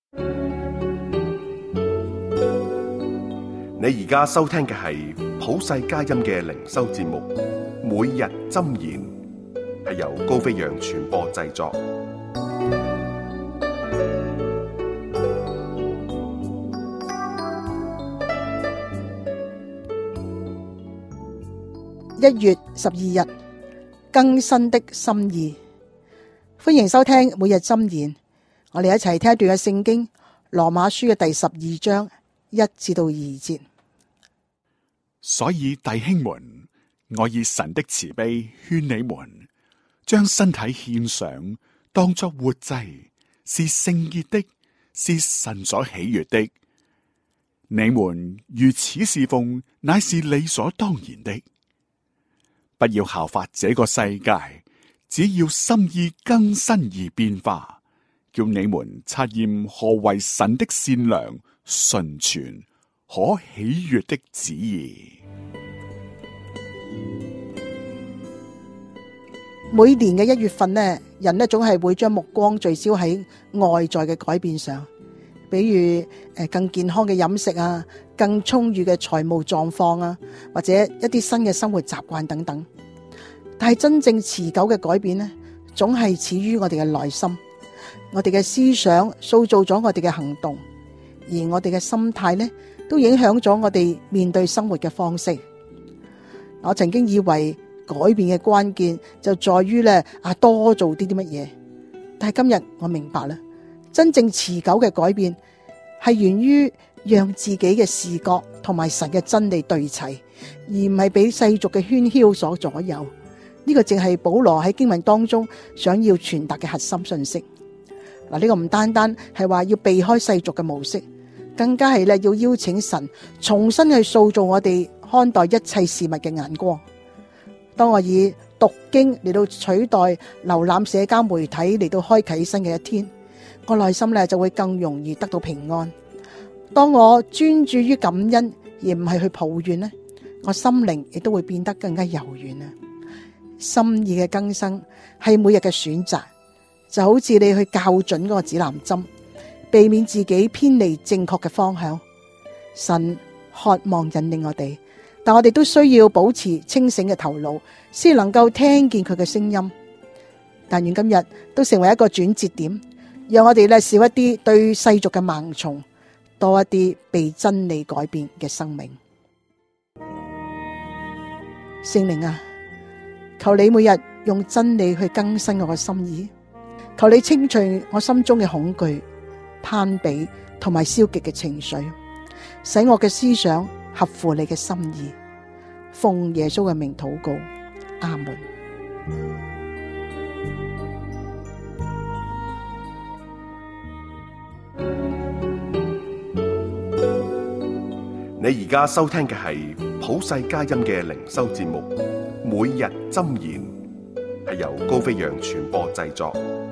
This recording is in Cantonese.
你而家收聽嘅係普世佳音嘅靈修節目，每日箴言，係由高飛揚傳播製作。 1月12日，更新的心意。歡迎收聽每日箴言。我哋一齊聽一段嘅聖經，羅馬書嘅第12章1至2節。 所以弟兄們，我以神的慈悲勸你們，將身體獻上，當作活祭，是聖潔的，是神所喜悅的。你們如此侍奉，乃是理所當然的。不要效法這個世界，只要心意更新而變化，叫你們察驗何為神的善良、純全、可喜悅的旨意。 每年嘅1月份呢，人總係會將目光聚焦喺外在嘅改變上，比如更健康嘅飲食啊，更充裕嘅財務狀況啊，或者一啲新嘅生活習慣等等。但係真正持久嘅改變呢，總係始於我哋嘅內心，我哋嘅思想塑造咗我哋嘅行動，而我哋嘅心態呢，都影響咗我哋面對生活嘅方式。我曾經以為改變嘅關鍵就在於多做啲乜嘢，但係今日我明白啦，真正持久嘅改變係源於讓自己嘅視覺同埋神嘅真理對齊，而唔係俾世俗嘅喧囂所左右。呢個正係保羅喺經文當中想要傳達嘅核心信息。嗱，呢個唔單單係話要避開世俗嘅模式，更加係要邀請神重新去塑造我哋看待一切事物嘅眼光。當我以讀經嚟到取代瀏覽社交媒體嚟到開啟新嘅一天，我內心就會更容易得到平安。當我專注於感恩而唔係去抱怨呢，我心靈亦都會變得更加柔軟啊！心意嘅更新係每日嘅選擇，就好似你去校準嗰個指南針，避免自己偏離正確嘅方向。神渴望引領我哋，但我哋都需要保持清醒嘅頭腦，先能夠聽見佢嘅聲音。但願今日都成為一個轉折點，讓我哋少一啲對世俗嘅盲從，多一啲被真理改變嘅生命。聖靈啊，求你每日用真理去更新我嘅心意，求你清除我心中嘅恐懼、攀比同埋消極嘅情緒，使我嘅思想合乎你嘅心意。奉耶穌嘅名禱告，阿門。 你而家收聽嘅係普世佳音嘅靈修節目，每日箴言，係由高飛揚傳播製作。